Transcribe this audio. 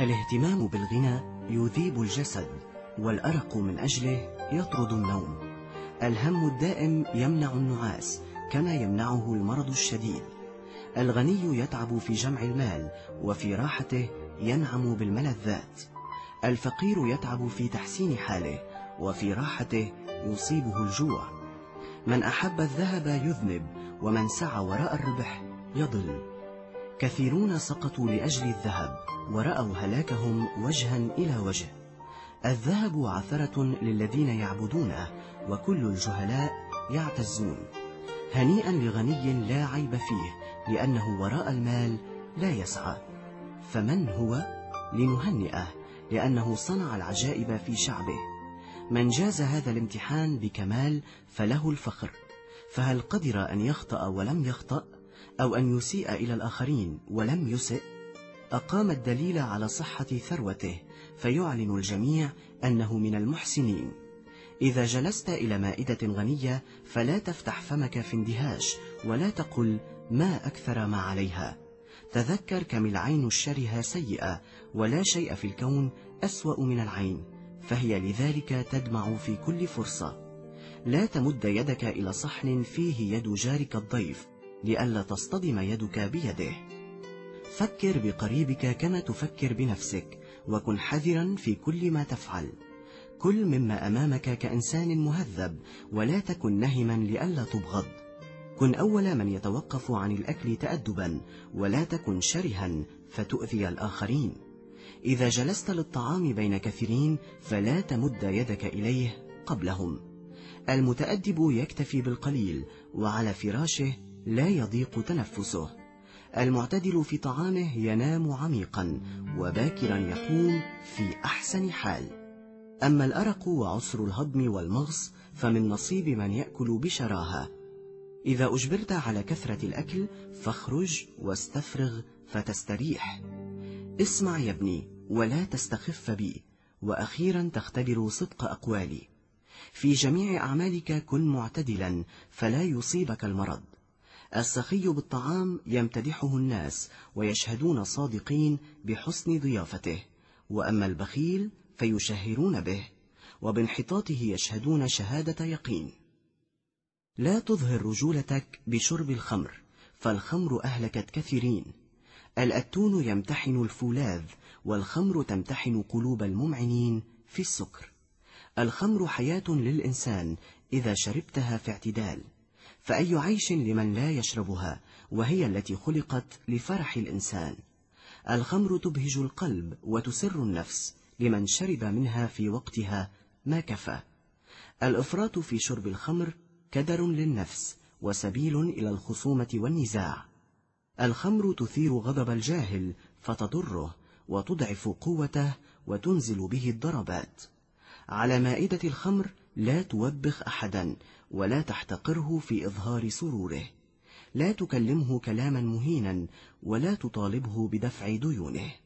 الاهتمام بالغنى يذيب الجسد، والأرق من أجله يطرد النوم. الهم الدائم يمنع النعاس كما يمنعه المرض الشديد. الغني يتعب في جمع المال، وفي راحته ينعم بالملذات. الفقير يتعب في تحسين حاله، وفي راحته يصيبه الجوع. من أحب الذهب يذنب، ومن سعى وراء الربح يضل. كثيرون سقطوا لأجل الذهب، ورأوا هلاكهم وجها إلى وجه. الذهب عثرة للذين يعبدونه، وكل الجهلاء يعتزون. هنيئا لغني لا عيب فيه، لأنه وراء المال لا يسعى. فمن هو؟ لنهنئه، لأنه صنع العجائب في شعبه. من جاز هذا الامتحان بكمال فله الفخر. فهل قدر أن يخطأ ولم يخطأ، أو أن يسيء إلى الآخرين ولم يسئ؟ أقام الدليل على صحة ثروته، فيعلن الجميع أنه من المحسنين. إذا جلست إلى مائدة غنية فلا تفتح فمك في اندهاش، ولا تقل ما أكثر ما عليها. تذكر كم العين الشرهة سيئة، ولا شيء في الكون أسوأ من العين، فهي لذلك تدمع في كل فرصة. لا تمد يدك إلى صحن فيه يد جارك الضيف، لئلا تصطدم يدك بيده. فكر بقريبك كما تفكر بنفسك، وكن حذرا في كل ما تفعل. كل مما أمامك كإنسان مهذب، ولا تكن نهما لئلا تبغض. كن أول من يتوقف عن الأكل تأدبا، ولا تكن شرها فتؤذي الآخرين. إذا جلست للطعام بين كثيرين فلا تمد يدك إليه قبلهم. المتأدب يكتفي بالقليل، وعلى فراشه لا يضيق تنفسه. المعتدل في طعامه ينام عميقا، وباكرا يقوم في أحسن حال. أما الأرق وعسر الهضم والمغص فمن نصيب من يأكل بشراهة. إذا أجبرت على كثرة الأكل فاخرج واستفرغ فتستريح. اسمع يا ابني ولا تستخف بي، وأخيرا تختبر صدق أقوالي. في جميع أعمالك كن معتدلا فلا يصيبك المرض. السخي بالطعام يمتدحه الناس، ويشهدون صادقين بحسن ضيافته. وأما البخيل فيشهرون به، وبانحطاطه يشهدون شهادة يقين. لا تظهر رجولتك بشرب الخمر، فالخمر أهلكت كثيرين. الأتون يمتحن الفولاذ، والخمر تمتحن قلوب الممعنين في السكر. الخمر حياة للإنسان إذا شربتها في اعتدال، فأي عيش لمن لا يشربها، وهي التي خلقت لفرح الإنسان. الخمر تبهج القلب وتسر النفس، لمن شرب منها في وقتها ما كفى. الإفراط في شرب الخمر كدر للنفس، وسبيل إلى الخصومة والنزاع. الخمر تثير غضب الجاهل فتضره، وتضعف قوته وتنزل به الضربات. على مائدة الخمر لا توبخ أحدا، ولا تحتقره في إظهار سروره. لا تكلمه كلاما مهينا، ولا تطالبه بدفع ديونه.